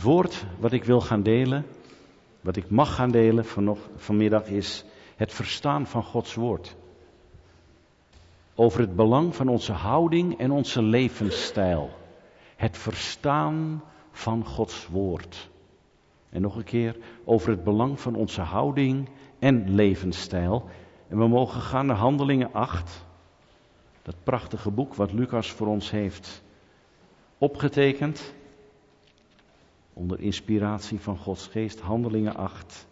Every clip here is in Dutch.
Het woord wat ik wil gaan delen, wat ik mag gaan delen vanmiddag, is het verstaan van Gods woord. Over het belang van onze houding en onze levensstijl. Het verstaan van Gods woord. En nog een keer, over het belang van onze houding en levensstijl. En we mogen gaan naar Handelingen 8. Dat prachtige boek wat Lucas voor ons heeft opgetekend. Onder inspiratie van Gods geest, Handelingen 8.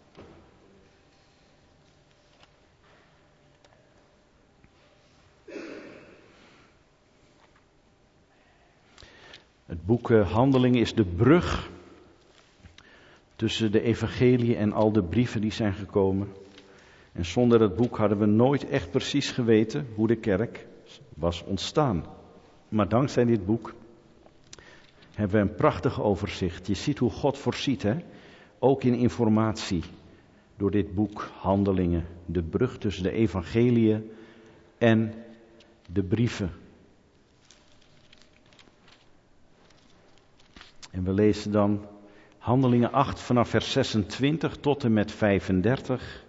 Het boek Handelingen is de brug tussen de evangelie en al de brieven die zijn gekomen. En zonder dat boek hadden we nooit echt precies geweten hoe de kerk was ontstaan. Maar dankzij dit boek hebben we een prachtig overzicht. Je ziet hoe God voorziet, hè? Ook in informatie. Door dit boek Handelingen. De brug tussen de evangeliën en de brieven. En we lezen dan Handelingen 8 vanaf vers 26 tot en met 35.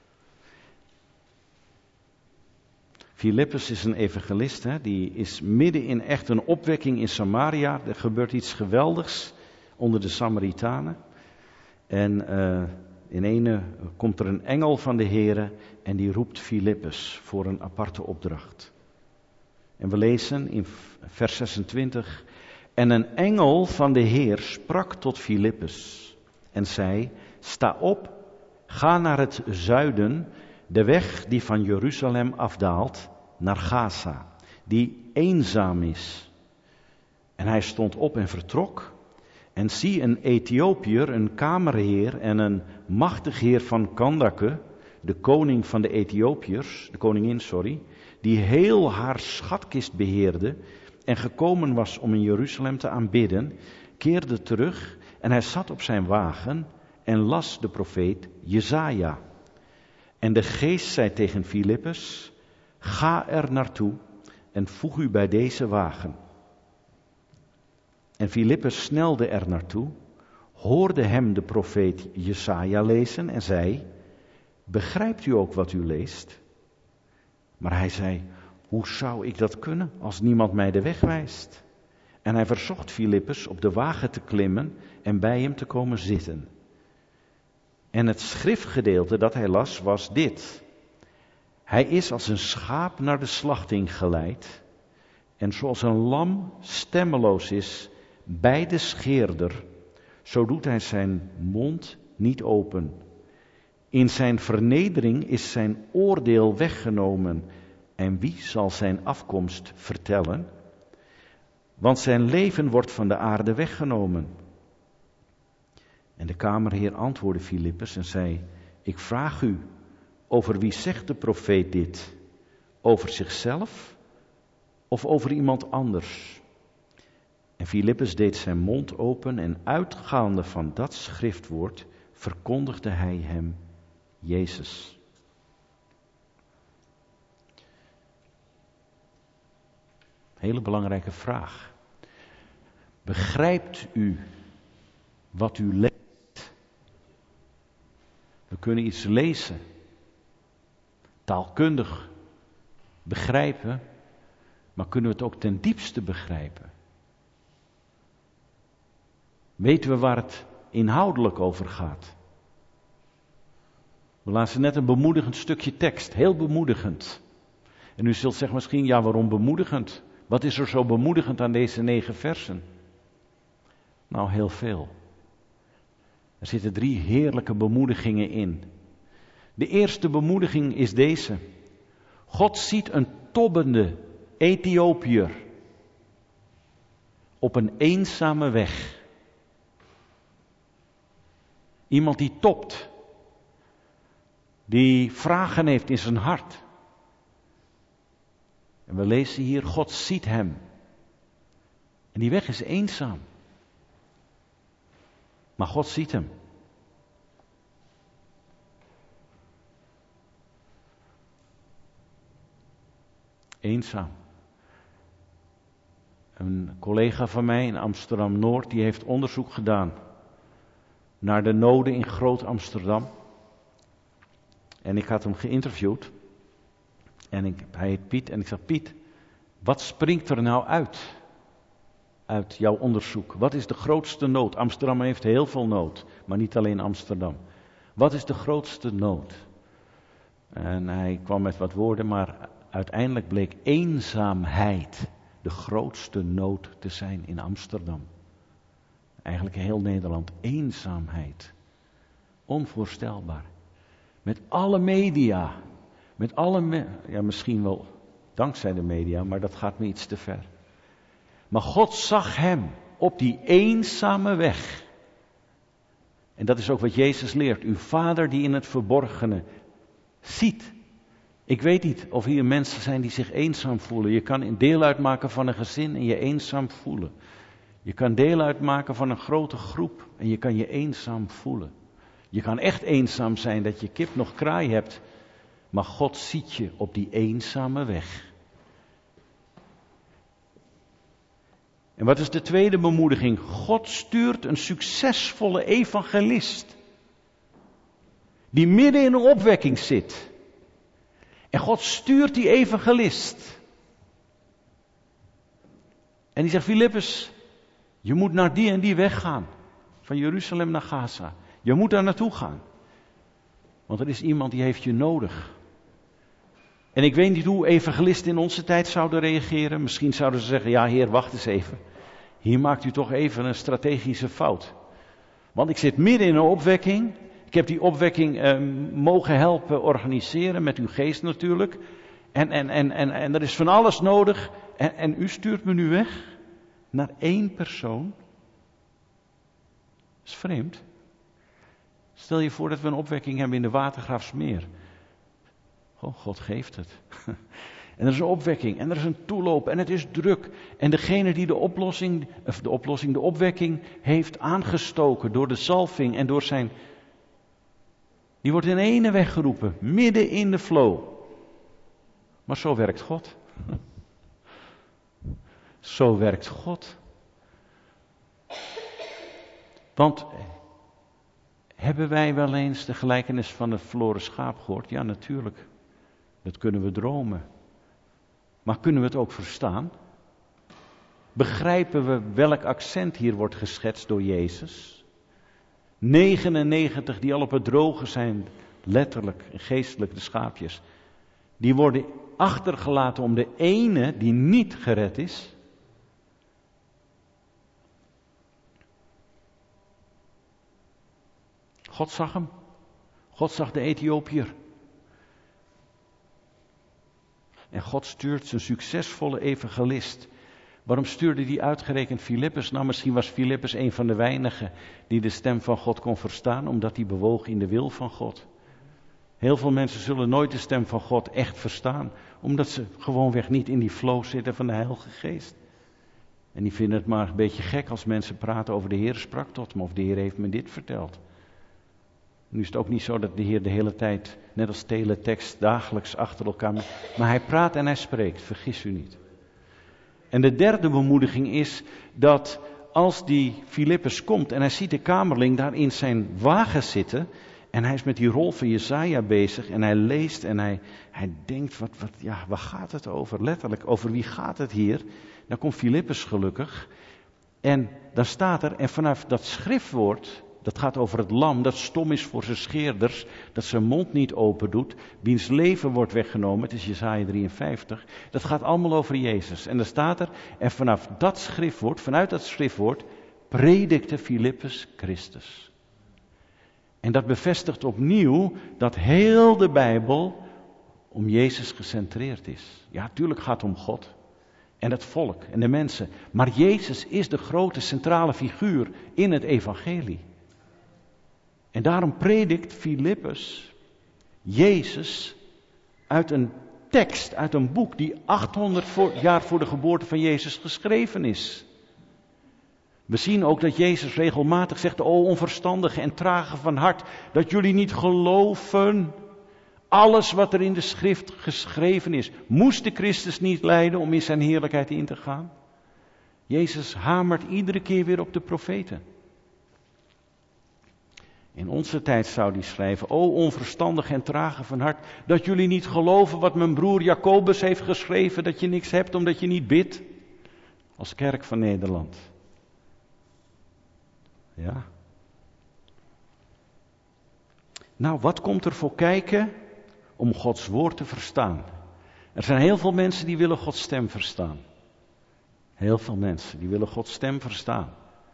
Filippus is een evangelist, hè? Die is midden in echt een opwekking in Samaria. Er gebeurt iets geweldigs onder de Samaritanen. En in ene komt er een engel van de Heere en die roept Filippus voor een aparte opdracht. En we lezen in vers 26... En een engel van de Heer sprak tot Filippus en zei, sta op, ga naar het zuiden, de weg die van Jeruzalem afdaalt naar Gaza, die eenzaam is. En hij stond op en vertrok. En zie, een Ethiopiër, een kamerheer en een machtig heer van Kandake, de koning van de Ethiopiërs, de koningin, die heel haar schatkist beheerde en gekomen was om in Jeruzalem te aanbidden, keerde terug en hij zat op zijn wagen en las de profeet Jesaja. En de geest zei tegen Filippus, ga er naartoe en voeg u bij deze wagen. En Filippus snelde er naartoe, hoorde hem de profeet Jesaja lezen en zei, begrijpt u ook wat u leest? Maar hij zei, hoe zou ik dat kunnen als niemand mij de weg wijst? En hij verzocht Filippus op de wagen te klimmen en bij hem te komen zitten. En het schriftgedeelte dat hij las was dit. Hij is als een schaap naar de slachting geleid. En zoals een lam stemmeloos is bij de scheerder, zo doet hij zijn mond niet open. In zijn vernedering is zijn oordeel weggenomen. En wie zal zijn afkomst vertellen? Want zijn leven wordt van de aarde weggenomen. En de kamerheer antwoordde Filippus en zei, ik vraag u, over wie zegt de profeet dit? Over zichzelf of over iemand anders? En Filippus deed zijn mond open en uitgaande van dat schriftwoord verkondigde hij hem Jezus. Hele belangrijke vraag. Begrijpt u wat u leest? We kunnen iets lezen, taalkundig begrijpen, maar kunnen we het ook ten diepste begrijpen? Weten we waar het inhoudelijk over gaat? We lazen net een bemoedigend stukje tekst, heel bemoedigend. En u zult zeggen misschien, ja, waarom bemoedigend? Wat is er zo bemoedigend aan deze 9 versen? Nou, heel veel. Er zitten 3 heerlijke bemoedigingen in. De eerste bemoediging is deze. God ziet een tobbende Ethiopiër op een eenzame weg. Iemand die tobt. Die vragen heeft in zijn hart. En we lezen hier, God ziet hem. En die weg is eenzaam. Maar God ziet hem. Eenzaam. Een collega van mij in Amsterdam-Noord, die heeft onderzoek gedaan naar de noden in Groot-Amsterdam. En ik had hem geïnterviewd. En hij heet Piet. En ik zeg, Piet, wat springt er nou uit jouw onderzoek? Wat is de grootste nood? Amsterdam heeft heel veel nood, maar niet alleen Amsterdam. Wat is de grootste nood? En hij kwam met wat woorden, maar uiteindelijk bleek eenzaamheid de grootste nood te zijn in Amsterdam. Eigenlijk in heel Nederland, eenzaamheid. Onvoorstelbaar. Met alle media, ja misschien wel dankzij de media, maar dat gaat me iets te ver. Maar God zag hem op die eenzame weg. En dat is ook wat Jezus leert. Uw Vader die in het verborgene ziet. Ik weet niet of hier mensen zijn die zich eenzaam voelen. Je kan een deel uitmaken van een gezin en je eenzaam voelen. Je kan deel uitmaken van een grote groep en je kan je eenzaam voelen. Je kan echt eenzaam zijn dat je kip nog kraai hebt. Maar God ziet je op die eenzame weg. En wat is de tweede bemoediging? God stuurt een succesvolle evangelist. Die midden in een opwekking zit. En God stuurt die evangelist. En die zegt, Filippus, je moet naar die en die weg gaan. Van Jeruzalem naar Gaza. Je moet daar naartoe gaan. Want er is iemand die heeft je nodig. En ik weet niet hoe evangelisten in onze tijd zouden reageren. Misschien zouden ze zeggen, ja Heer, wacht eens even. Hier maakt u toch even een strategische fout. Want ik zit midden in een opwekking. Ik heb die opwekking mogen helpen organiseren, met uw geest natuurlijk. En er is van alles nodig. En u stuurt me nu weg naar één persoon. Dat is vreemd. Stel je voor dat we een opwekking hebben in de Watergraafsmeer. Oh, God geeft het. En er is een opwekking en er is een toeloop en het is druk. En degene die de opwekking heeft aangestoken door de zalving en door zijn... Die wordt in ene weggeroepen, midden in de flow. Maar zo werkt God. Zo werkt God. Want hebben wij wel eens de gelijkenis van het verloren schaap gehoord? Ja, natuurlijk. Dat kunnen we dromen. Maar kunnen we het ook verstaan? Begrijpen we welk accent hier wordt geschetst door Jezus? 99 die al op het droge zijn, letterlijk en geestelijk de schaapjes. Die worden achtergelaten om de ene die niet gered is. God zag hem. God zag de Ethiopiër. En God stuurt zijn succesvolle evangelist. Waarom stuurde hij uitgerekend Filippus? Nou, misschien was Filippus een van de weinigen die de stem van God kon verstaan, omdat hij bewoog in de wil van God. Heel veel mensen zullen nooit de stem van God echt verstaan, omdat ze gewoonweg niet in die flow zitten van de Heilige Geest. En die vinden het maar een beetje gek als mensen praten over de Heer sprak tot me, of de Heer heeft me dit verteld. Nu is het ook niet zo dat de Heer de hele tijd, net als teletext, dagelijks achter elkaar... Maar hij praat en hij spreekt, vergis u niet. En de derde bemoediging is dat als die Filippus komt en hij ziet de kamerling daar in zijn wagen zitten... En hij is met die rol van Jesaja bezig en hij leest en hij denkt, waar gaat het over? Letterlijk, over wie gaat het hier? Dan komt Filippus gelukkig en dan staat er, en vanaf dat schriftwoord... Dat gaat over het lam dat stom is voor zijn scheerders, dat zijn mond niet open doet, wiens leven wordt weggenomen, het is Jesaja 53. Dat gaat allemaal over Jezus. En dan staat er, en vanuit dat schriftwoord, predikte Filippus Christus. En dat bevestigt opnieuw dat heel de Bijbel om Jezus gecentreerd is. Ja, tuurlijk gaat het om God en het volk en de mensen. Maar Jezus is de grote centrale figuur in het evangelie. En daarom predikt Filippus Jezus uit een tekst, uit een boek die 800 jaar voor de geboorte van Jezus geschreven is. We zien ook dat Jezus regelmatig zegt, o onverstandige en trage van hart, dat jullie niet geloven. Alles wat er in de schrift geschreven is, moest de Christus niet lijden om in zijn heerlijkheid in te gaan? Jezus hamert iedere keer weer op de profeten. In onze tijd zou hij schrijven: O onverstandig en trage van hart, dat jullie niet geloven wat mijn broer Jacobus heeft geschreven, dat je niks hebt omdat je niet bidt. Als kerk van Nederland. Ja. Nou, wat komt er voor kijken om Gods woord te verstaan? Er zijn heel veel mensen die willen Gods stem verstaan. Heel veel mensen die willen Gods stem verstaan.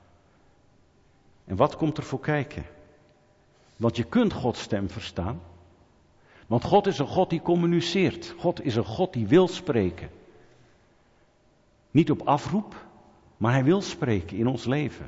En wat komt er voor kijken? Want je kunt Gods stem verstaan. Want God is een God die communiceert. God is een God die wil spreken. Niet op afroep, maar hij wil spreken in ons leven.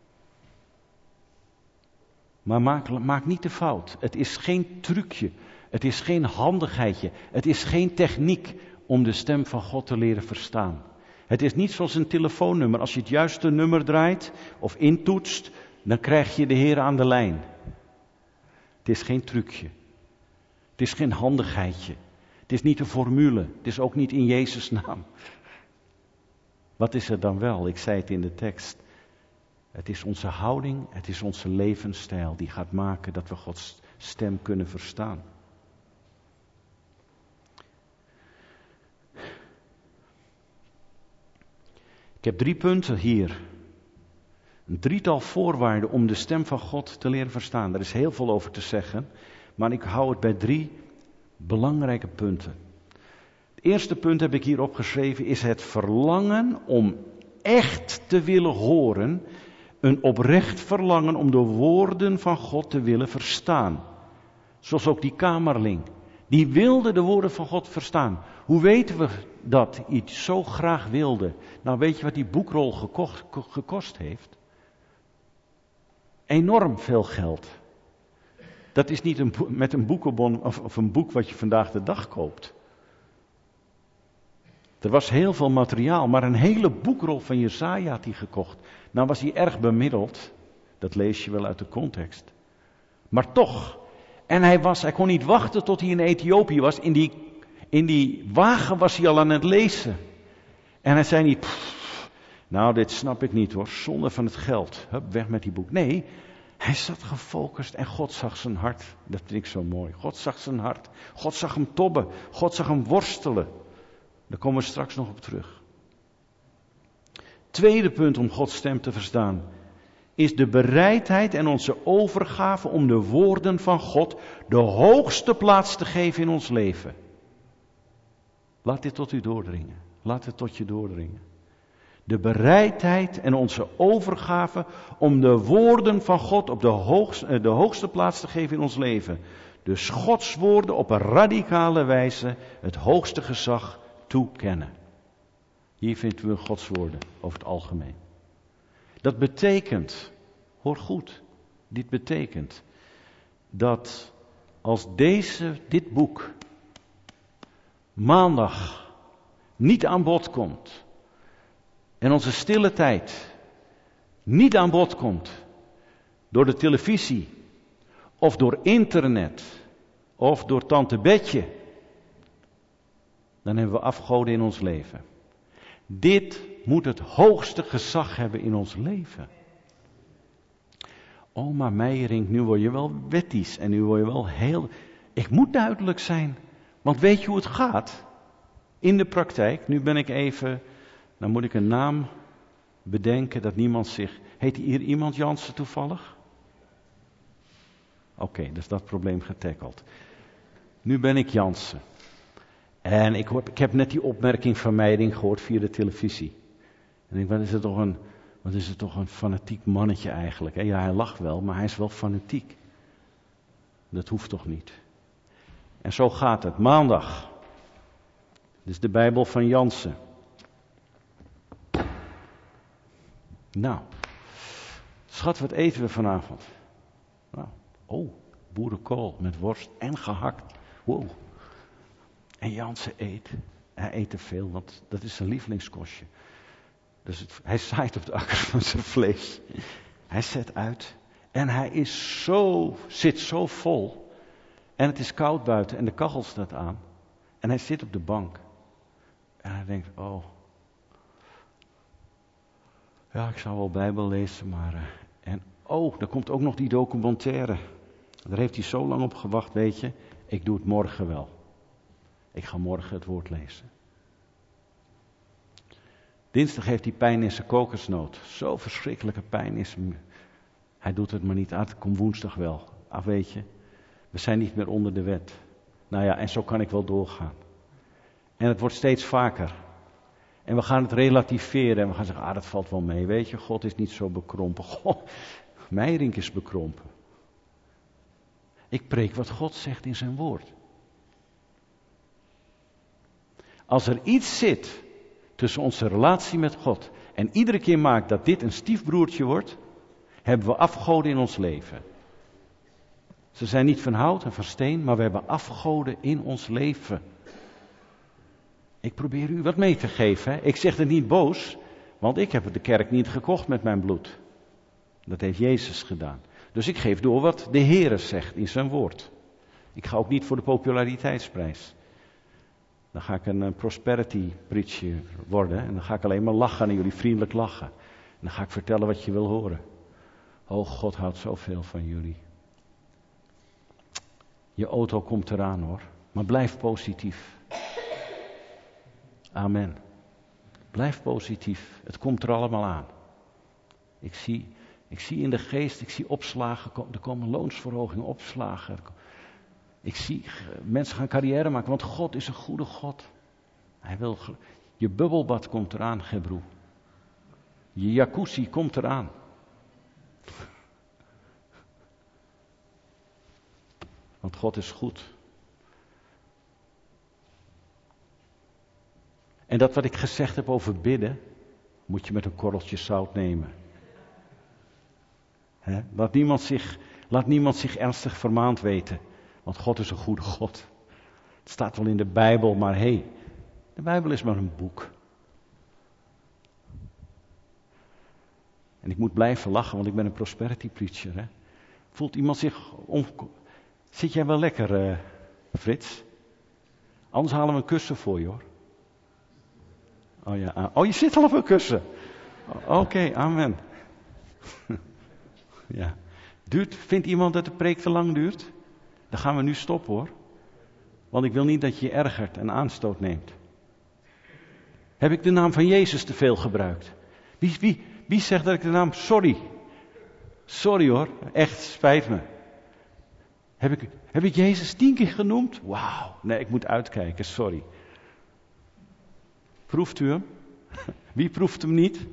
Maar maak niet de fout. Het is geen trucje. Het is geen handigheidje. Het is geen techniek om de stem van God te leren verstaan. Het is niet zoals een telefoonnummer. Als je het juiste nummer draait of intoetst, dan krijg je de Heer aan de lijn. Het is geen trucje. Het is geen handigheidje. Het is niet een formule. Het is ook niet in Jezus' naam. Wat is er dan wel? Ik zei het in de tekst. Het is onze houding, het is onze levensstijl die gaat maken dat we Gods stem kunnen verstaan. Ik heb 3 punten hier. Een 3-tal voorwaarden om de stem van God te leren verstaan. Er is heel veel over te zeggen, maar ik hou het bij 3 belangrijke punten. Het eerste punt heb ik hier opgeschreven, is het verlangen om echt te willen horen. Een oprecht verlangen om de woorden van God te willen verstaan. Zoals ook die kamerling. Die wilde de woorden van God verstaan. Hoe weten we dat hij het zo graag wilde? Nou, weet je wat die boekrol gekost heeft? Enorm veel geld. Dat is niet met een boekenbon of een boek wat je vandaag de dag koopt. Er was heel veel materiaal, maar een hele boekrol van Jesaja had hij gekocht. Nou was hij erg bemiddeld. Dat lees je wel uit de context. Maar toch. En hij kon niet wachten tot hij in Ethiopië was. In die wagen was hij al aan het lezen. En hij zei niet, nou dit snap ik niet hoor, zonde van het geld. Hup, weg met die boek. Nee, hij zat gefocust en God zag zijn hart. Dat vind ik zo mooi. God zag zijn hart. God zag hem tobben. God zag hem worstelen. Daar komen we straks nog op terug. Tweede punt om Gods stem te verstaan is de bereidheid en onze overgave om de woorden van God de hoogste plaats te geven in ons leven. Laat dit tot u doordringen. Laat het tot je doordringen. De bereidheid en onze overgave om de woorden van God op de hoogste plaats te geven in ons leven. Dus Gods woorden op een radicale wijze het hoogste gezag toekennen. Hier vinden we Gods woorden over het algemeen. Dat betekent, hoor goed, dit betekent dat als dit boek maandag niet aan bod komt en onze stille tijd niet aan bod komt door de televisie of door internet of door tante Betje, dan hebben we afgoden in ons leven. Dit moet het hoogste gezag hebben in ons leven. Oma Meijering, nu word je wel wettisch en nu word je wel heel... Ik moet duidelijk zijn, want weet je hoe het gaat? In de praktijk, nu ben ik even... Dan moet ik een naam bedenken dat niemand zich... Heet hier iemand Jansen toevallig? Oké, dus dat probleem getackled. Nu ben ik Jansen. En ik heb net die opmerking van Meijering gehoord via de televisie. En ik denk, wat is het toch een fanatiek mannetje eigenlijk. Ja, hij lacht wel, maar hij is wel fanatiek. Dat hoeft toch niet. En zo gaat het. Maandag. Dit is de Bijbel van Jansen. Nou, schat, wat eten we vanavond? Nou, boerenkool met worst en gehakt. Wow. En Jansen eet. Hij eet te veel, want dat is zijn lievelingskostje. Dus hij zaait op de akker van zijn vlees. Hij zet uit. En hij zit zo vol. En het is koud buiten en de kachel staat aan. En hij zit op de bank. En hij denkt, ja, ik zou wel Bijbel lezen, maar... En Oh, er komt ook nog die documentaire. Daar heeft hij zo lang op gewacht, weet je. Ik doe het morgen wel. Ik ga morgen het woord lezen. Dinsdag heeft hij pijn in zijn kokosnoot. Zo verschrikkelijke pijn is hem. Hij doet het maar niet aan. Het komt woensdag wel. Ach, weet je. We zijn niet meer onder de wet. Nou ja, en zo kan ik wel doorgaan. En het wordt steeds vaker. En we gaan het relativeren. En we gaan zeggen, dat valt wel mee. Weet je, God is niet zo bekrompen. Goh, Meijering is bekrompen. Ik preek wat God zegt in zijn woord. Als er iets zit tussen onze relatie met God en iedere keer maakt dat dit een stiefbroertje wordt, hebben we afgoden in ons leven. Ze zijn niet van hout en van steen, maar we hebben afgoden in ons leven. Ik probeer u wat mee te geven. Hè? Ik zeg het niet boos, want ik heb de kerk niet gekocht met mijn bloed. Dat heeft Jezus gedaan. Dus ik geef door wat de Heere zegt in zijn woord. Ik ga ook niet voor de populariteitsprijs. Dan ga ik een prosperity preacher worden. En dan ga ik alleen maar lachen en jullie vriendelijk lachen. En dan ga ik vertellen wat je wil horen. Oh, God houdt zoveel van jullie. Je auto komt eraan hoor. Maar blijf positief. Amen. Blijf positief. Het komt er allemaal aan. Ik zie in de geest, ik zie opslagen. Er komen loonsverhogingen, opslagen. Ik zie mensen gaan carrière maken, want God is een goede God. Hij wil, je bubbelbad komt eraan, Gebroe. Je jacuzzi komt eraan. Want God is goed. En dat wat ik gezegd heb over bidden, moet je met een korreltje zout nemen. Laat niemand zich ernstig vermaand weten. Want God is een goede God. Het staat wel in de Bijbel, maar de Bijbel is maar een boek. En ik moet blijven lachen, want ik ben een prosperity preacher. Hè? Voelt iemand zich Zit jij wel lekker, Frits? Anders halen we een kussen voor je, hoor. Oh ja, je zit al op een kussen. Oké, amen. Ja. Vindt iemand dat de preek te lang duurt? Dan gaan we nu stoppen, hoor. Want ik wil niet dat je je ergert en aanstoot neemt. Heb ik de naam van Jezus te veel gebruikt? Wie zegt dat ik de naam... Sorry hoor, echt, spijt me. Heb ik Jezus 10 keer genoemd? Wauw, nee, ik moet uitkijken, sorry. Proeft u hem? Wie proeft hem niet?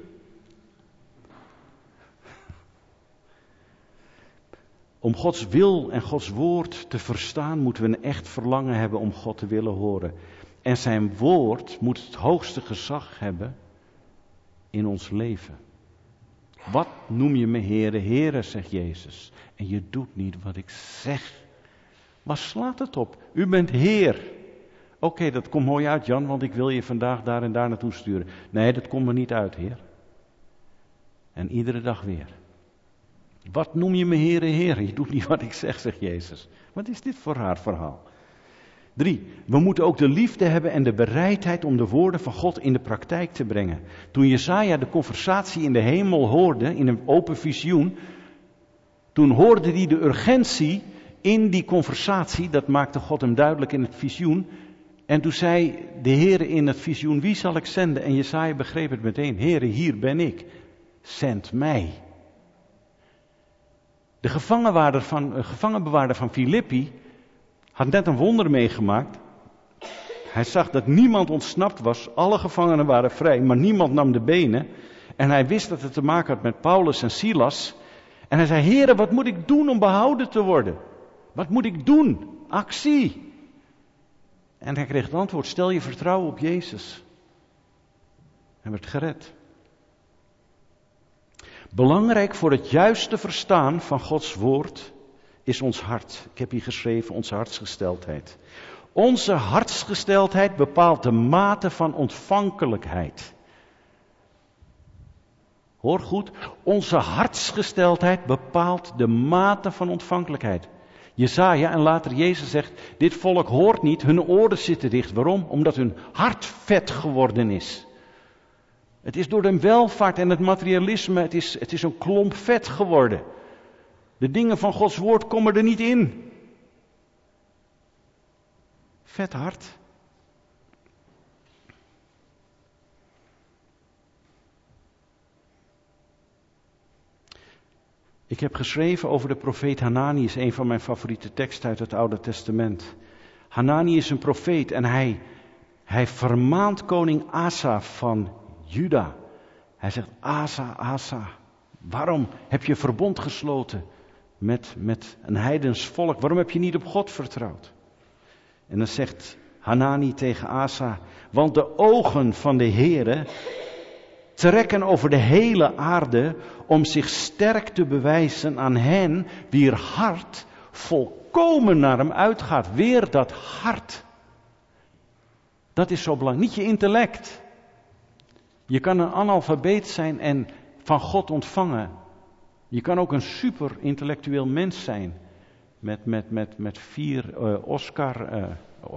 Om Gods wil en Gods woord te verstaan, moeten we een echt verlangen hebben om God te willen horen. En zijn woord moet het hoogste gezag hebben in ons leven. Wat noem je me Heere? Heere, zegt Jezus. En je doet niet wat ik zeg. Waar slaat het op? U bent Heer. Oké, dat komt mooi uit, Jan, want ik wil je vandaag daar en daar naartoe sturen. Nee, dat komt er niet uit, Heer. En iedere dag weer. Wat noem je me Heere, Heere? Je doet niet wat ik zeg, zegt Jezus. Wat is dit voor raar verhaal? 3. We moeten ook de liefde hebben en de bereidheid om de woorden van God in de praktijk te brengen. Toen Jesaja de conversatie in de hemel hoorde, in een open visioen, toen hoorde hij de urgentie in die conversatie, dat maakte God hem duidelijk in het visioen. En toen zei de Heere in het visioen, wie zal ik zenden? En Jesaja begreep het meteen, Heere, hier ben ik, zend mij. De gevangenbewaarder van Filippi had net een wonder meegemaakt. Hij zag dat niemand ontsnapt was, alle gevangenen waren vrij, maar niemand nam de benen. En hij wist dat het te maken had met Paulus en Silas. En hij zei, Heere, wat moet ik doen om behouden te worden? Wat moet ik doen? Actie! En hij kreeg het antwoord, stel je vertrouwen op Jezus. Hij werd gered. Belangrijk voor het juiste verstaan van Gods woord is ons hart. Ik heb hier geschreven, onze hartsgesteldheid. Onze hartsgesteldheid bepaalt de mate van ontvankelijkheid. Hoor goed, onze hartsgesteldheid bepaalt de mate van ontvankelijkheid. Jesaja en later Jezus zegt, dit volk hoort niet, hun oren zitten dicht. Waarom? Omdat hun hart vet geworden is. Het is door de welvaart en het materialisme, het is een klomp vet geworden. De dingen van Gods woord komen er niet in. Vet hard. Ik heb geschreven over de profeet Hanani, is een van mijn favoriete teksten uit het Oude Testament. Hanani is een profeet en hij vermaant koning Asa van Juda. Hij zegt, Asa, waarom heb je verbond gesloten met een heidens volk? Waarom heb je niet op God vertrouwd? En dan zegt Hanani tegen Asa, want de ogen van de Heere trekken over de hele aarde om zich sterk te bewijzen aan hen wier hart volkomen naar hem uitgaat. Weer dat hart. Dat is zo belangrijk. Niet je intellect. Je kan een analfabeet zijn en van God ontvangen. Je kan ook een super intellectueel mens zijn. Met 4 Oscar.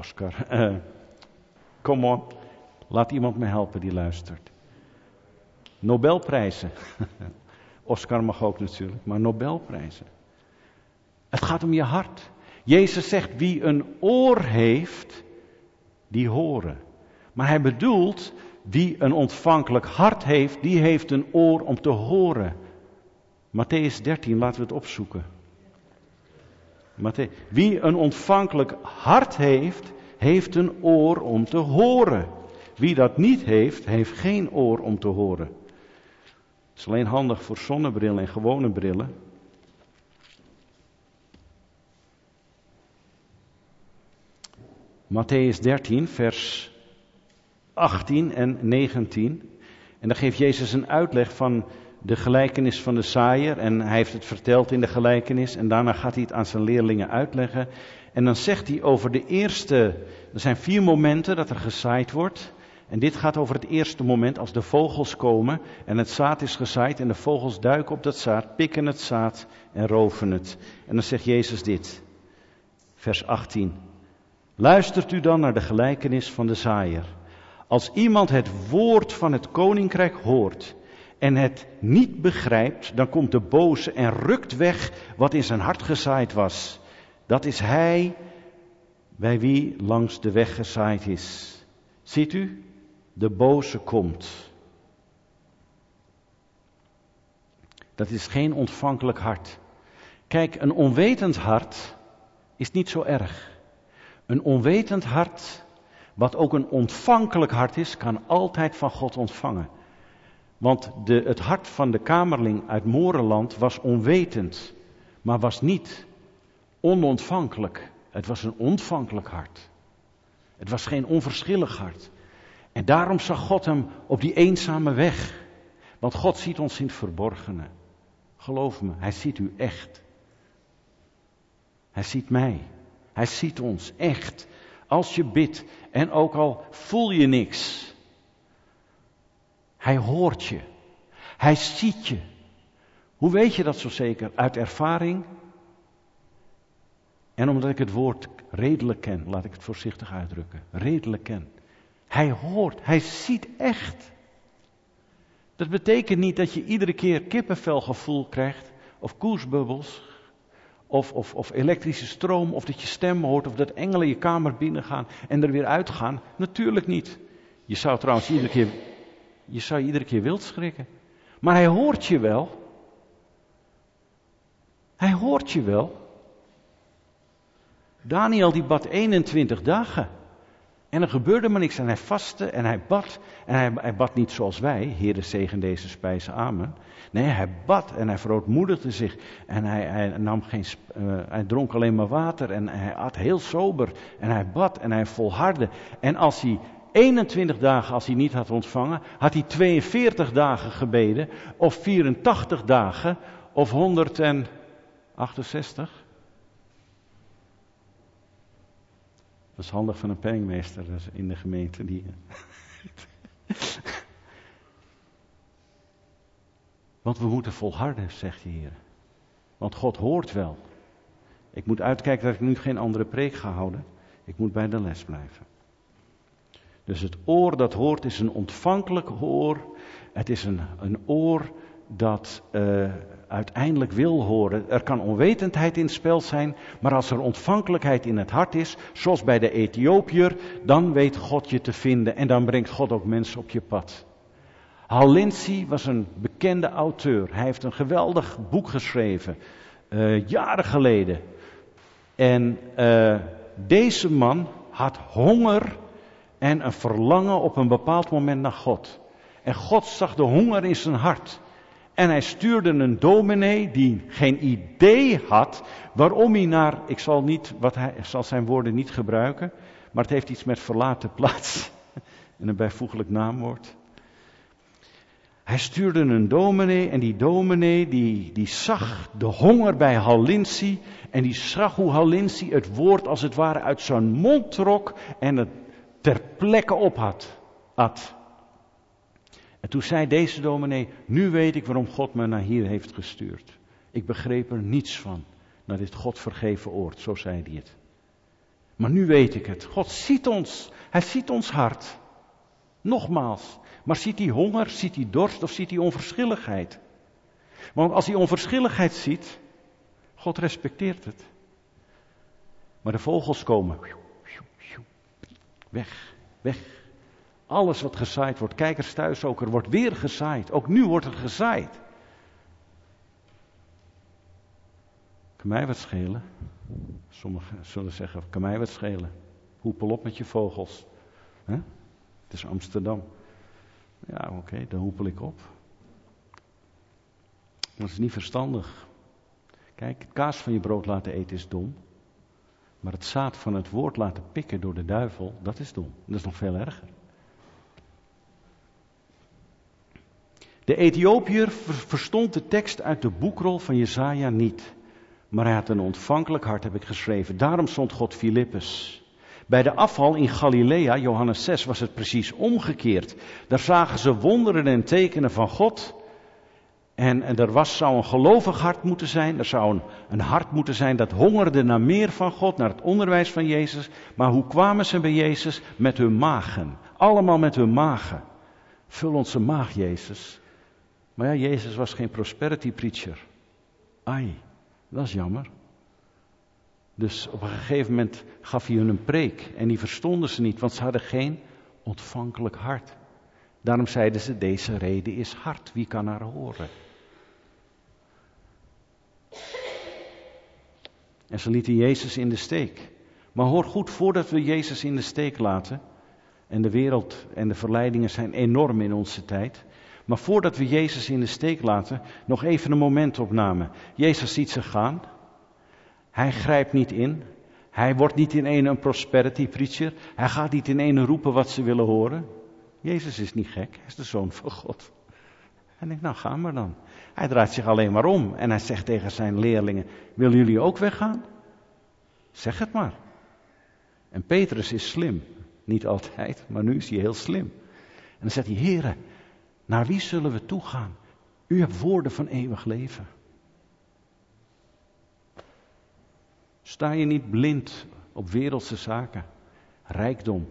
Come on. Laat iemand me helpen die luistert. Nobelprijzen. Oscar mag ook natuurlijk, maar Nobelprijzen. Het gaat om je hart. Jezus zegt, wie een oor heeft, die horen. Maar hij bedoelt, wie een ontvankelijk hart heeft, die heeft een oor om te horen. Mattheüs 13, laten we het opzoeken. Wie een ontvankelijk hart heeft, heeft een oor om te horen. Wie dat niet heeft, heeft geen oor om te horen. Het is alleen handig voor zonnebrillen en gewone brillen. Mattheüs 13, vers 18 en 19. En dan geeft Jezus een uitleg van de gelijkenis van de zaaier. En hij heeft het verteld in de gelijkenis. En daarna gaat hij het aan zijn leerlingen uitleggen. En dan zegt hij over de eerste... Er zijn 4 momenten dat er gezaaid wordt. En dit gaat over het eerste moment als de vogels komen. En het zaad is gezaaid. En de vogels duiken op dat zaad, pikken het zaad en roven het. En dan zegt Jezus dit. Vers 18. Luistert u dan naar de gelijkenis van de zaaier. Als iemand het woord van het koninkrijk hoort en het niet begrijpt, dan komt de boze en rukt weg wat in zijn hart gezaaid was. Dat is hij bij wie langs de weg gezaaid is. Ziet u, de boze komt. Dat is geen ontvankelijk hart. Kijk, een onwetend hart is niet zo erg. Een onwetend hart, wat ook een ontvankelijk hart is, kan altijd van God ontvangen. Want het hart van de kamerling uit Morenland was onwetend, maar was niet onontvankelijk. Het was een ontvankelijk hart. Het was geen onverschillig hart. En daarom zag God hem op die eenzame weg. Want God ziet ons in het verborgene. Geloof me, hij ziet u echt. Hij ziet mij. Hij ziet ons echt. Als je bidt en ook al voel je niks. Hij hoort je. Hij ziet je. Hoe weet je dat zo zeker? Uit ervaring. En omdat ik het woord redelijk ken, laat ik het voorzichtig uitdrukken. Redelijk ken. Hij hoort, hij ziet echt. Dat betekent niet dat je iedere keer kippenvelgevoel krijgt, of koersbubbels, of elektrische stroom, of dat je stem hoort, of dat engelen je kamer binnengaan en er weer uitgaan. Natuurlijk niet. Je zou trouwens iedere keer wild schrikken. Maar hij hoort je wel. Hij hoort je wel. Daniel die bad 21 dagen. En er gebeurde maar niks. En hij vastte en hij bad. En hij bad niet zoals wij. Heere zegen deze spijzen, amen. Nee, hij bad en hij verootmoedigde zich. En hij dronk alleen maar water. En hij at heel sober. En hij bad en hij volhardde. En als hij 21 dagen, als hij niet had ontvangen, had hij 42 dagen gebeden. Of 84 dagen. Of 168. Dat is handig van een penningmeester in de gemeente. Want we moeten volharden, zegt de Heer. Want God hoort wel. Ik moet uitkijken dat ik nu geen andere preek ga houden. Ik moet bij de les blijven. Dus het oor dat hoort is een ontvankelijk oor. Het is een oor dat uiteindelijk wil horen. Er kan onwetendheid in het spel zijn, maar als er ontvankelijkheid in het hart is, zoals bij de Ethiopiër, dan weet God je te vinden en dan brengt God ook mensen op je pad. Hal Lindsey was een bekende auteur. Hij heeft een geweldig boek geschreven, jaren geleden. En deze man had honger en een verlangen op een bepaald moment naar God. En God zag de honger in zijn hart. En hij stuurde een dominee die geen idee had waarom hij naar, ik zal zijn woorden niet gebruiken, maar het heeft iets met verlaten plaats en een bijvoeglijk naamwoord. Hij stuurde een dominee en die dominee die zag de honger bij Hal Lindsey en die zag hoe Hal Lindsey het woord als het ware uit zijn mond trok en het ter plekke op at. En toen zei deze dominee, nu weet ik waarom God me naar hier heeft gestuurd. Ik begreep er niets van, naar dit God vergeven oord, zo zei hij het. Maar nu weet ik het, God ziet ons, hij ziet ons hart. Nogmaals, maar ziet hij honger, ziet hij dorst of ziet hij onverschilligheid? Want als hij onverschilligheid ziet, God respecteert het. Maar de vogels komen, weg. Alles wat gezaaid wordt, kijkers thuis ook, er wordt weer gezaaid. Ook nu wordt er gezaaid. Kan mij wat schelen? Sommigen zullen zeggen, kan mij wat schelen? Hoepel op met je vogels. Het is Amsterdam. Ja, oké, dan hoepel ik op. Dat is niet verstandig. Kijk, het kaas van je brood laten eten is dom. Maar het zaad van het woord laten pikken door de duivel, dat is dom. Dat is nog veel erger. De Ethiopiër verstond de tekst uit de boekrol van Jesaja niet. Maar hij had een ontvankelijk hart, heb ik geschreven. Daarom zond God Filippus. Bij de afval in Galilea, Johannes 6, was het precies omgekeerd. Daar zagen ze wonderen en tekenen van God. En zou een gelovig hart moeten zijn. Er zou een hart moeten zijn dat hongerde naar meer van God, naar het onderwijs van Jezus. Maar hoe kwamen ze bij Jezus? Met hun magen. Allemaal met hun magen. Vul onze maag, Jezus. Maar ja, Jezus was geen prosperity preacher. Ai, dat is jammer. Dus op een gegeven moment gaf hij hun een preek. En die verstonden ze niet, want ze hadden geen ontvankelijk hart. Daarom zeiden ze, deze rede is hard. Wie kan haar horen? En ze lieten Jezus in de steek. Maar hoor goed, voordat we Jezus in de steek laten. En de wereld en de verleidingen zijn enorm in onze tijd. Maar voordat we Jezus in de steek laten, nog even een momentopname. Jezus ziet ze gaan. Hij grijpt niet in. Hij wordt niet in een prosperity preacher. Hij gaat niet in een roepen wat ze willen horen. Jezus is niet gek, hij is de Zoon van God. Hij denkt, nou ga maar dan. Hij draait zich alleen maar om en hij zegt tegen zijn leerlingen, willen jullie ook weggaan? Zeg het maar. En Petrus is slim. Niet altijd, maar nu is hij heel slim. En dan zegt hij, Heere, naar wie zullen we toe gaan? U hebt woorden van eeuwig leven. Sta je niet blind op wereldse zaken, rijkdom,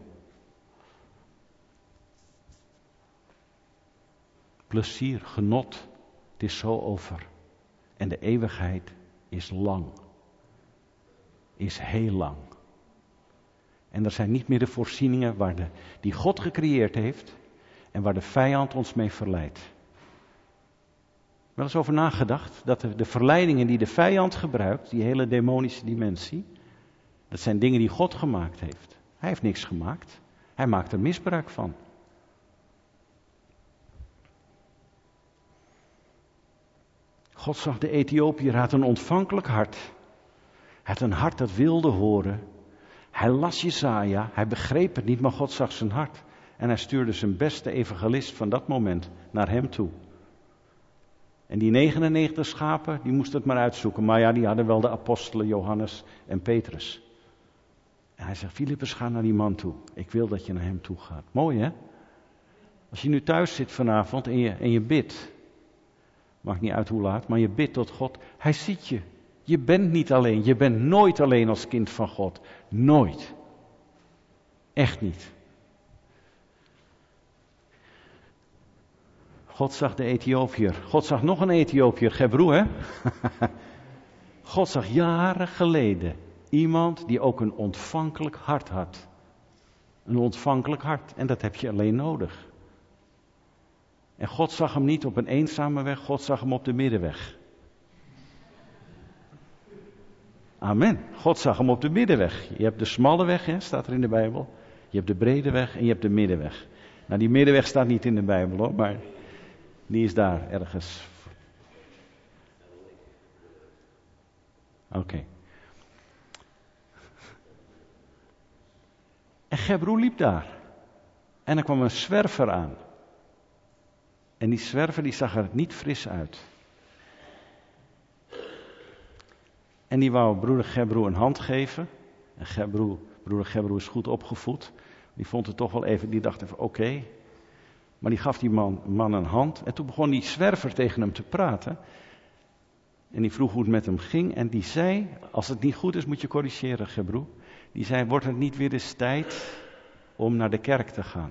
plezier, genot, het is zo over. En de eeuwigheid is lang, is heel lang. En er zijn niet meer de voorzieningen die God gecreëerd heeft en waar de vijand ons mee verleidt. Wel eens over nagedacht dat de verleidingen die de vijand gebruikt, die hele demonische dimensie, dat zijn dingen die God gemaakt heeft. Hij heeft niks gemaakt, hij maakt er misbruik van. God zag de Ethiopiër, had een ontvankelijk hart. Hij had een hart dat wilde horen. Hij las Jesaja, hij begreep het niet, maar God zag zijn hart. En hij stuurde zijn beste evangelist van dat moment naar hem toe. En die 99 schapen, die moesten het maar uitzoeken. Maar ja, die hadden wel de apostelen Johannes en Petrus. En hij zegt, Filippus, ga naar die man toe. Ik wil dat je naar hem toe gaat. Mooi hè? Als je nu thuis zit vanavond en je bidt. Maakt niet uit hoe laat, maar je bidt tot God. Hij ziet je. Je bent niet alleen. Je bent nooit alleen als kind van God. Nooit. Echt niet. God zag de Ethiopiër. God zag nog een Ethiopiër, Gebroe, hè? God zag jaren geleden iemand die ook een ontvankelijk hart had. Een ontvankelijk hart. En dat heb je alleen nodig. En God zag hem niet op een eenzame weg, God zag hem op de middenweg. Amen. God zag hem op de middenweg. Je hebt de smalle weg, hè, staat er in de Bijbel. Je hebt de brede weg en je hebt de middenweg. Nou, die middenweg staat niet in de Bijbel, hoor, maar die is daar ergens. Oké. En Gebroe liep daar. En er kwam een zwerver aan. En die zwerver die zag er niet fris uit. En die wou broeder Gebroe een hand geven. En broeder Gebroe is goed opgevoed. Die vond het toch wel even, die dacht even oké. Maar die gaf die man een hand. En toen begon die zwerver tegen hem te praten. En die vroeg hoe het met hem ging. En die zei, als het niet goed is moet je corrigeren, Gebroe. Die zei, wordt het niet weer eens tijd om naar de kerk te gaan?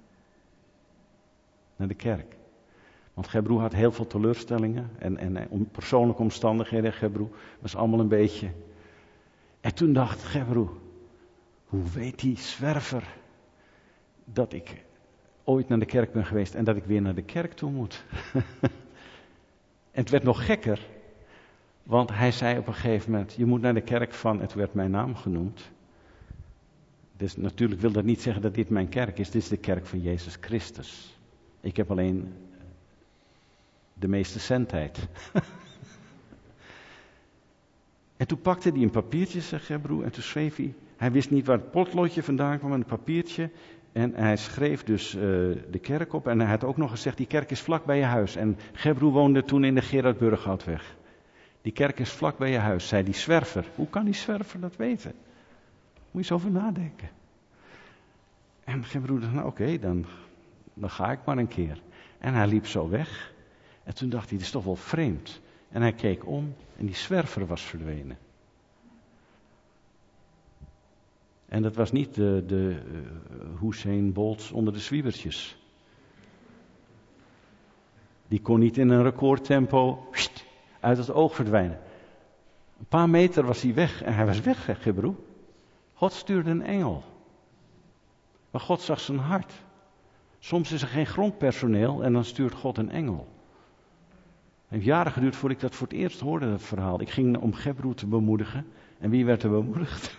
Naar de kerk. Want Gebroe had heel veel teleurstellingen. En persoonlijke omstandigheden, Gebroe. Was allemaal een beetje. En toen dacht Gebroe, hoe weet die zwerver dat ik ooit naar de kerk ben geweest en dat ik weer naar de kerk toe moet? En het werd nog gekker. Want hij zei op een gegeven moment, je moet naar de kerk van, het werd mijn naam genoemd. Dus natuurlijk wil dat niet zeggen dat dit mijn kerk is. Dit is de kerk van Jezus Christus. Ik heb alleen de meeste centheid. En toen pakte hij een papiertje, zegt Gebroe, en toen schreef hij. Hij wist niet waar het potloodje vandaan kwam, een papiertje. En hij schreef dus de kerk op. En hij had ook nog gezegd, die kerk is vlak bij je huis. En Gebroe woonde toen in de Gerard Burghoutweg. Die kerk is vlak bij je huis, zei die zwerver. Hoe kan die zwerver dat weten? Moet je eens over nadenken. En Gebroe dacht, nou oké, dan ga ik maar een keer. En hij liep zo weg. En toen dacht hij, dit is toch wel vreemd. En hij keek om en die zwerver was verdwenen. En dat was niet de Usain Bolt onder de zwiebertjes. Die kon niet in een recordtempo uit het oog verdwijnen. Een paar meter was hij weg en hij was weg, Gebroe. God stuurde een engel. Maar God zag zijn hart. Soms is er geen grondpersoneel en dan stuurt God een engel. Het heeft jaren geduurd voordat ik dat voor het eerst hoorde, dat verhaal. Ik ging om Gebroe te bemoedigen. En wie werd er bemoedigd?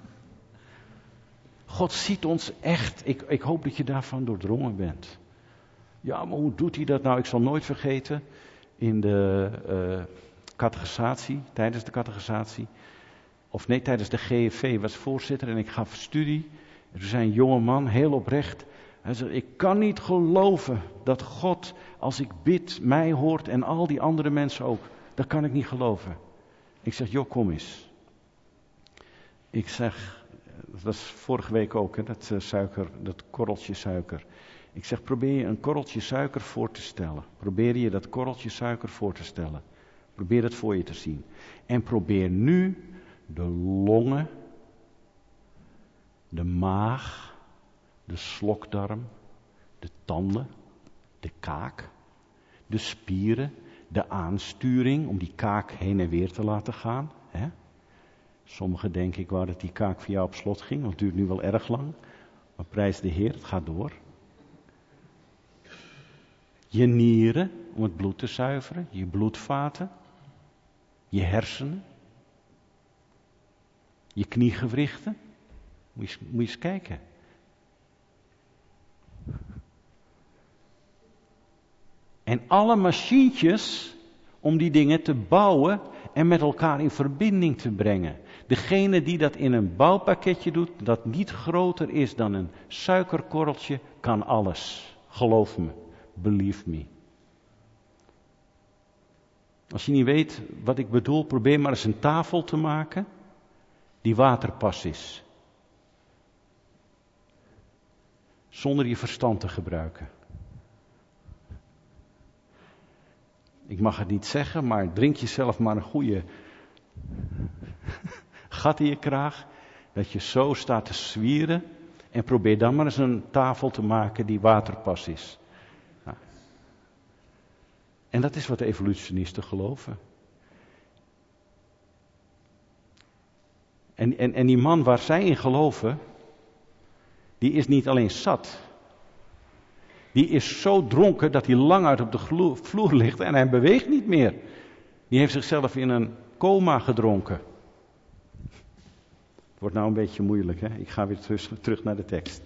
God ziet ons echt. Ik hoop dat je daarvan doordrongen bent. Ja, maar hoe doet hij dat nou? Ik zal nooit vergeten. In de catechisatie, tijdens de catechisatie. Of nee, tijdens de GFV was voorzitter en ik gaf studie. En toen zei een jonge man, heel oprecht. Hij zei, ik kan niet geloven dat God, als ik bid, mij hoort en al die andere mensen ook. Dat kan ik niet geloven. Ik zeg, joh, kom eens. Ik zeg, dat was vorige week ook, hè, dat korreltje suiker. Ik zeg, probeer je een korreltje suiker voor te stellen. Probeer je dat korreltje suiker voor te stellen. Probeer het voor je te zien. En probeer nu de longen, de maag, de slokdarm, de tanden, de kaak, de spieren, de aansturing om die kaak heen en weer te laten gaan. Hè? Sommigen denken, ik wou dat die kaak voor jou op slot ging, want het duurt nu wel erg lang. Maar prijs de Heer, het gaat door. Je nieren, om het bloed te zuiveren, je bloedvaten, je hersenen, je kniegewrichten. Moet je eens kijken. En alle machientjes om die dingen te bouwen en met elkaar in verbinding te brengen. Degene die dat in een bouwpakketje doet, dat niet groter is dan een suikerkorreltje, kan alles. Geloof me, believe me. Als je niet weet wat ik bedoel, probeer maar eens een tafel te maken die waterpas is. Zonder je verstand te gebruiken. Ik mag het niet zeggen, maar drink jezelf maar een goede gat in je kraag. Dat je zo staat te zwieren. En probeer dan maar eens een tafel te maken die waterpas is. Nou, En dat is wat de evolutionisten geloven. En die man waar zij in geloven, die is niet alleen zat. Die is zo dronken dat hij lang uit op de vloer ligt en hij beweegt niet meer. Die heeft zichzelf in een coma gedronken. Het wordt nou een beetje moeilijk, hè? Ik ga weer terug naar de tekst.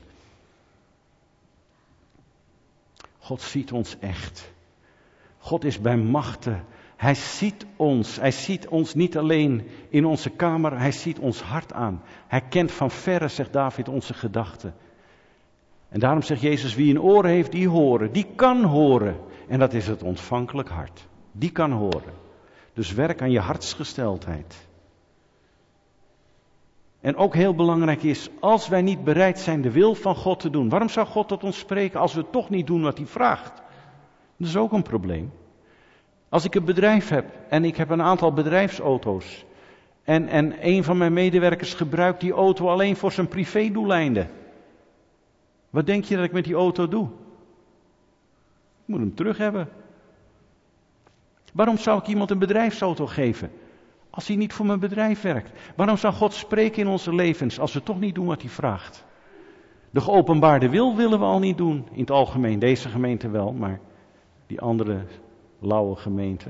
God ziet ons echt. God is bij machten. Hij ziet ons. Hij ziet ons niet alleen in onze kamer, hij ziet ons hart aan. Hij kent van verre, zegt David, onze gedachten. En daarom zegt Jezus, wie een oren heeft, die horen. Die kan horen. En dat is het ontvankelijk hart. Die kan horen. Dus werk aan je hartsgesteldheid. En ook heel belangrijk is, als wij niet bereid zijn de wil van God te doen. Waarom zou God tot ons spreken als we toch niet doen wat hij vraagt? Dat is ook een probleem. Als ik een bedrijf heb en ik heb een aantal bedrijfsauto's. En een van mijn medewerkers gebruikt die auto alleen voor zijn privédoeleinden. Wat denk je dat ik met die auto doe? Ik moet hem terug hebben. Waarom zou ik iemand een bedrijfsauto geven als hij niet voor mijn bedrijf werkt? Waarom zou God spreken in onze levens als we toch niet doen wat hij vraagt? De geopenbaarde wil willen we al niet doen in het algemeen. Deze gemeente wel, maar die andere lauwe gemeente.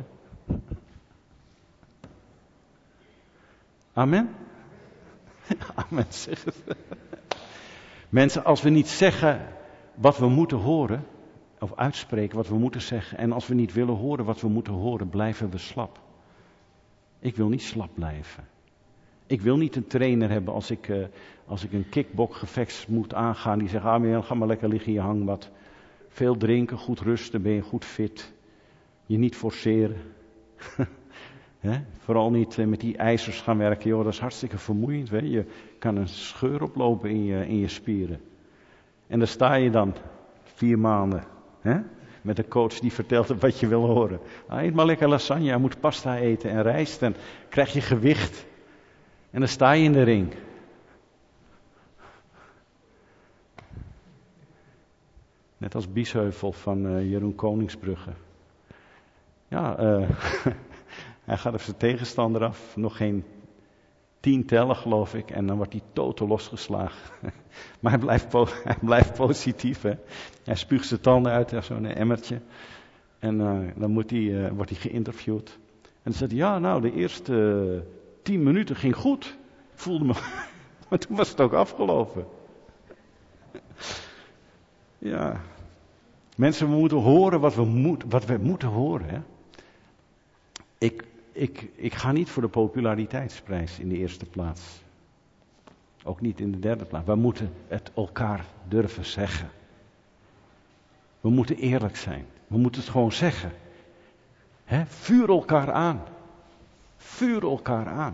Amen? Amen, zeg het. Mensen, als we niet zeggen wat we moeten horen, of uitspreken wat we moeten zeggen, en als we niet willen horen wat we moeten horen, blijven we slap. Ik wil niet slap blijven. Ik wil niet een trainer hebben als ik een kickboxgevecht moet aangaan, die zegt, Amiel, ga maar lekker liggen in je hangmat. Veel drinken, goed rusten, ben je goed fit. Je niet forceren. Vooral niet met die ijzers gaan werken, joh, dat is hartstikke vermoeiend. Je kan een scheur oplopen in je spieren. En dan sta je dan 4 maanden. Met een coach die vertelt wat je wil horen. Eet maar lekker lasagne, je moet pasta eten en rijst. En krijg je gewicht. En dan sta je in de ring. Net als Biesheuvel van Jeroen Koningsbrugge. Ja, hij gaat op zijn tegenstander af. Nog geen 10 tellen, geloof ik. En dan wordt hij totaal losgeslagen. Maar hij blijft positief. Hè? Hij spuugt zijn tanden uit, zo'n emmertje. En dan wordt hij geïnterviewd. En dan zegt hij, ja, nou, de eerste 10 minuten ging goed. Ik voelde me... Maar toen was het ook afgelopen. Ja. Mensen, we moeten horen wat we moeten horen. Hè? Ik ga niet voor de populariteitsprijs in de eerste plaats. Ook niet in de derde plaats. We moeten het elkaar durven zeggen. We moeten eerlijk zijn. We moeten het gewoon zeggen. Vuur elkaar aan. Vuur elkaar aan.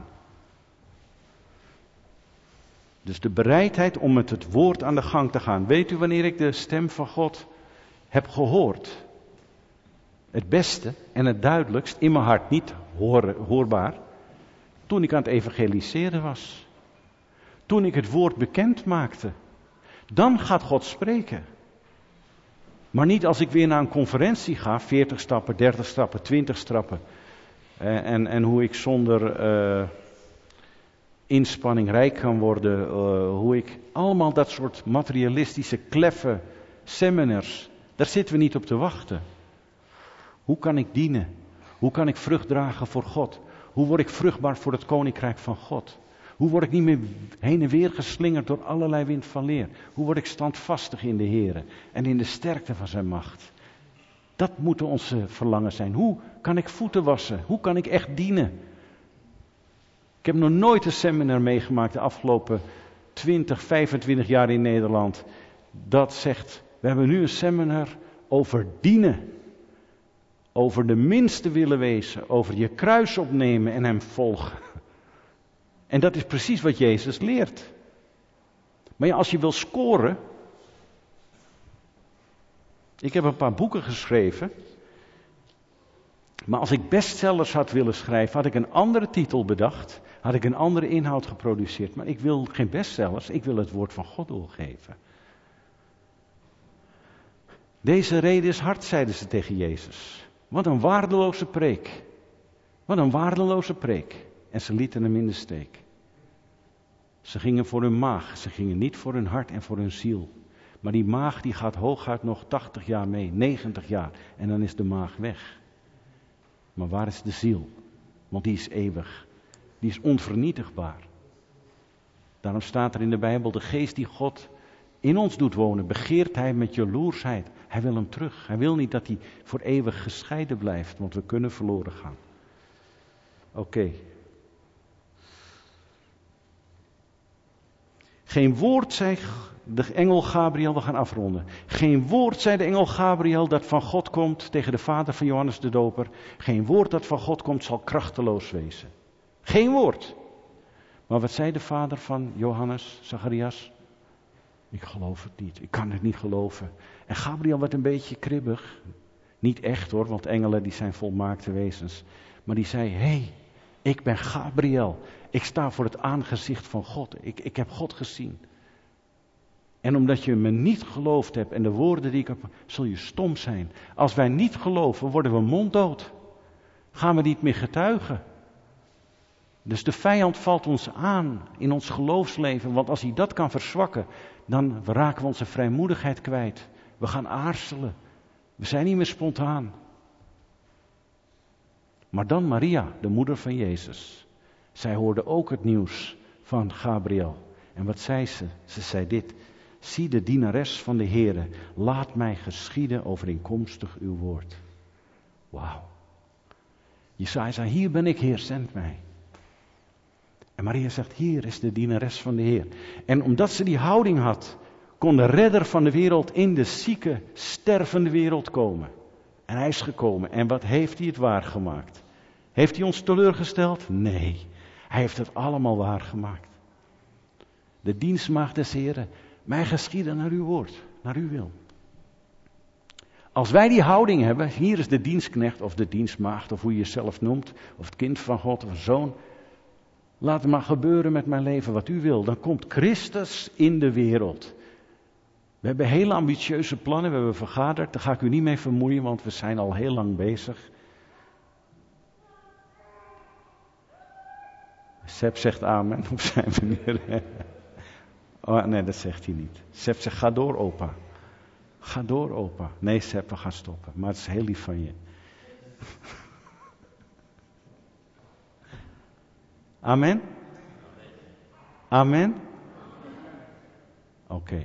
Dus de bereidheid om met het woord aan de gang te gaan. Weet u wanneer ik de stem van God heb gehoord? Het beste en het duidelijkst in mijn hart, niet hoorbaar, toen ik aan het evangeliseren was. Toen ik het woord bekend maakte. Dan gaat God spreken. Maar niet als ik weer naar een conferentie ga, 40 stappen, 30 stappen, 20 stappen. En hoe ik zonder inspanning rijk kan worden. Hoe ik allemaal dat soort materialistische, kleffe seminars, daar zitten we niet op te wachten. Hoe kan ik dienen? Hoe kan ik vrucht dragen voor God? Hoe word ik vruchtbaar voor het koninkrijk van God? Hoe word ik niet meer heen en weer geslingerd door allerlei wind van leer? Hoe word ik standvastig in de Here en in de sterkte van zijn macht? Dat moeten onze verlangen zijn. Hoe kan ik voeten wassen? Hoe kan ik echt dienen? Ik heb nog nooit een seminar meegemaakt de afgelopen 20, 25 jaar in Nederland. Dat zegt, we hebben nu een seminar over dienen. Over de minste willen wezen. Over je kruis opnemen en hem volgen. En dat is precies wat Jezus leert. Maar ja, als je wil scoren. Ik heb een paar boeken geschreven. Maar als ik bestsellers had willen schrijven, had ik een andere titel bedacht. Had ik een andere inhoud geproduceerd. Maar ik wil geen bestsellers, ik wil het woord van God doorgeven. Deze reden is hard, zeiden ze tegen Jezus. Wat een waardeloze preek. Wat een waardeloze preek. En ze lieten hem in de steek. Ze gingen voor hun maag. Ze gingen niet voor hun hart en voor hun ziel. Maar die maag die gaat hooguit nog 80 jaar mee. 90 jaar. En dan is de maag weg. Maar waar is de ziel? Want die is eeuwig. Die is onvernietigbaar. Daarom staat er in de Bijbel, de geest die God in ons doet wonen, begeert hij met jaloersheid. Hij wil hem terug. Hij wil niet dat hij voor eeuwig gescheiden blijft, want we kunnen verloren gaan. Oké. Geen woord zei de engel Gabriel, we gaan afronden. Geen woord zei de engel Gabriel dat van God komt tegen de vader van Johannes de Doper. Geen woord dat van God komt zal krachteloos wezen. Geen woord. Maar wat zei de vader van Johannes, Zacharias? Ik geloof het niet, ik kan het niet geloven. En Gabriel werd een beetje kribbig. Niet echt hoor, want engelen die zijn volmaakte wezens. Maar die zei, hé, ik ben Gabriel. Ik sta voor het aangezicht van God. Ik heb God gezien. En omdat je me niet geloofd hebt en de woorden die ik heb, zul je stom zijn. Als wij niet geloven, worden we monddood. Gaan we niet meer getuigen. Dus de vijand valt ons aan in ons geloofsleven. Want als hij dat kan verzwakken, dan raken we onze vrijmoedigheid kwijt. We gaan aarzelen. We zijn niet meer spontaan. Maar dan Maria, de moeder van Jezus. Zij hoorde ook het nieuws van Gabriel. En wat zei ze? Ze zei dit. Zie de dienares van de Heere, laat mij geschieden overeenkomstig uw woord. Wauw. Jesaja zei, hier ben ik Heer, zend mij. En Maria zegt, hier is de dienares van de Heer. En omdat ze die houding had, kon de redder van de wereld in de zieke, stervende wereld komen. En hij is gekomen. En wat heeft hij het waargemaakt? Heeft hij ons teleurgesteld? Nee. Hij heeft het allemaal waargemaakt. De dienstmaagd des Heren, mij geschieden naar uw woord, naar uw wil. Als wij die houding hebben, hier is de dienstknecht of de dienstmaagd, of hoe je jezelf noemt, of het kind van God of een zoon. Laat het maar gebeuren met mijn leven wat u wil. Dan komt Christus in de wereld. We hebben hele ambitieuze plannen, we hebben vergaderd. Daar ga ik u niet mee vermoeien, want we zijn al heel lang bezig. Seb zegt amen op zijn manier. Oh, nee, dat zegt hij niet. Seb zegt, ga door opa. Ga door opa. Nee Seb, we gaan stoppen. Maar het is heel lief van je. Amen? Amen? Oké.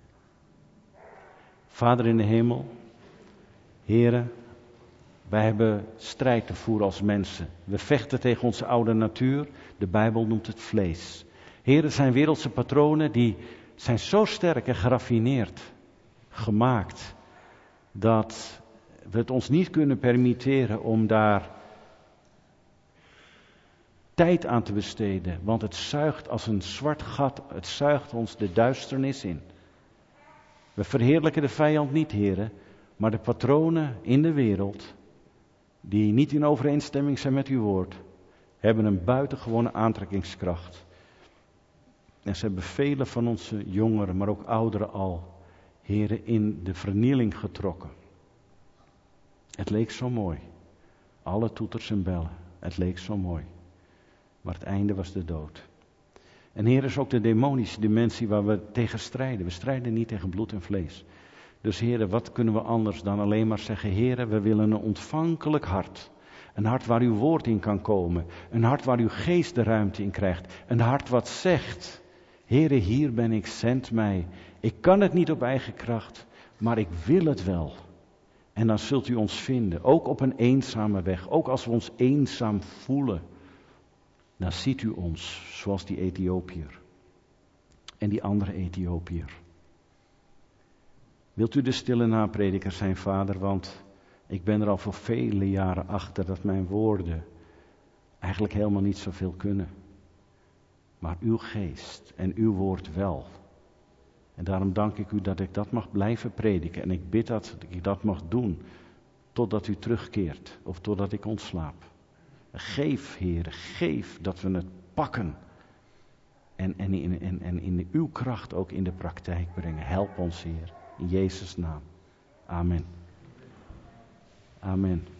Vader in de hemel, Heere, wij hebben strijd te voeren als mensen. We vechten tegen onze oude natuur, de Bijbel noemt het vlees. Heere, het zijn wereldse patronen die zijn zo sterk en geraffineerd gemaakt, dat we het ons niet kunnen permitteren om daar tijd aan te besteden, want het zuigt als een zwart gat, het zuigt ons de duisternis in. We verheerlijken de vijand niet, Heere, maar de patronen in de wereld, die niet in overeenstemming zijn met uw woord, hebben een buitengewone aantrekkingskracht. En ze hebben vele van onze jongeren, maar ook ouderen al, Heere, in de vernieling getrokken. Het leek zo mooi. Alle toeters en bellen. Het leek zo mooi. Maar het einde was de dood. En Heer, is ook de demonische dimensie waar we tegen strijden. We strijden niet tegen bloed en vlees. Dus Heer, wat kunnen we anders dan alleen maar zeggen, Heer, we willen een ontvankelijk hart. Een hart waar uw woord in kan komen. Een hart waar uw geest de ruimte in krijgt. Een hart wat zegt, Heer, hier ben ik, zend mij. Ik kan het niet op eigen kracht, maar ik wil het wel. En dan zult u ons vinden, ook op een eenzame weg. Ook als we ons eenzaam voelen. Dan ziet u ons, zoals die Ethiopiër. En die andere Ethiopiër. Wilt u de stille naprediker zijn, Vader? Want ik ben er al voor vele jaren achter dat mijn woorden eigenlijk helemaal niet zoveel kunnen. Maar uw geest en uw woord wel. En daarom dank ik u dat ik dat mag blijven prediken. En ik bid dat ik dat mag doen totdat u terugkeert of totdat ik ontslaap. Geef, Heer, geef dat we het pakken. En in uw kracht ook in de praktijk brengen. Help ons, Heer. In Jezus' naam. Amen. Amen.